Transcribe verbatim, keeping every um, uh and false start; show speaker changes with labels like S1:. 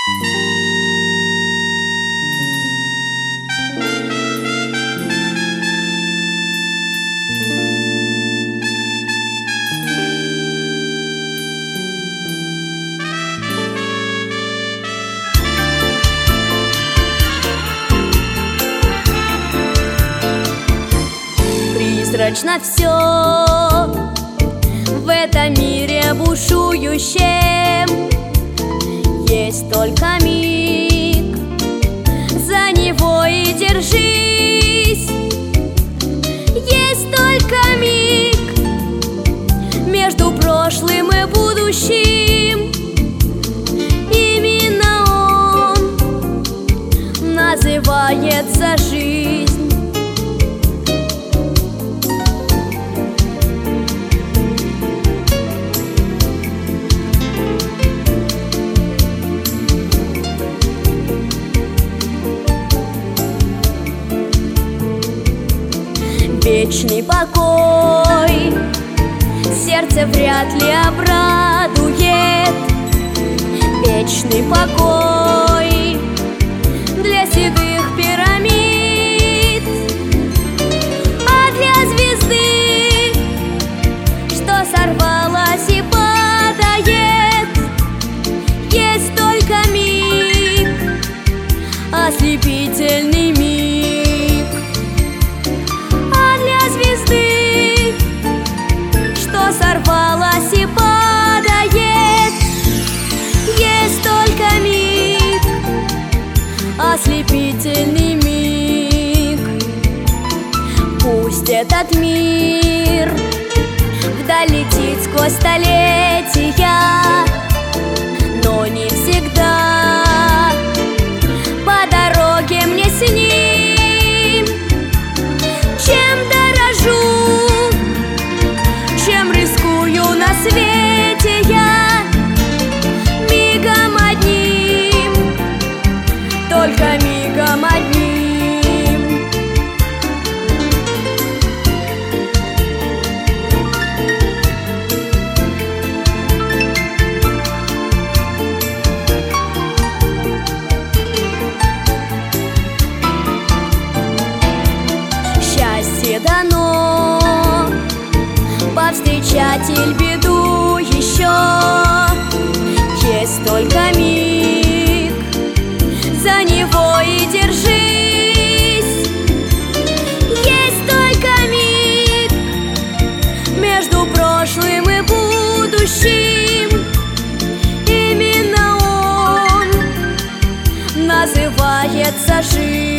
S1: Призрачно все в этом мире бушующем. Есть только миг, за него и держись. Есть только миг между прошлым и будущим. Именно он называется жизнь. Вечный покой сердце вряд ли обрадует. Вечный покой для седых пирамид, а для звезды, что сорвалась и падает, есть только миг, ослепительный миг. Звезды, что сорвалась и падает, есть только миг, ослепительный миг. Пусть этот мир вдаль летит сквозь столетия, но не всегда по дороге мне с ним. Чем дорожу, чем рискую на свете я, мигом одним, только мигом одним. Счастье дано повстречатель беду еще. Есть только миг, за него и держись. Есть только миг между прошлым и будущим. Именно он называется жизнь.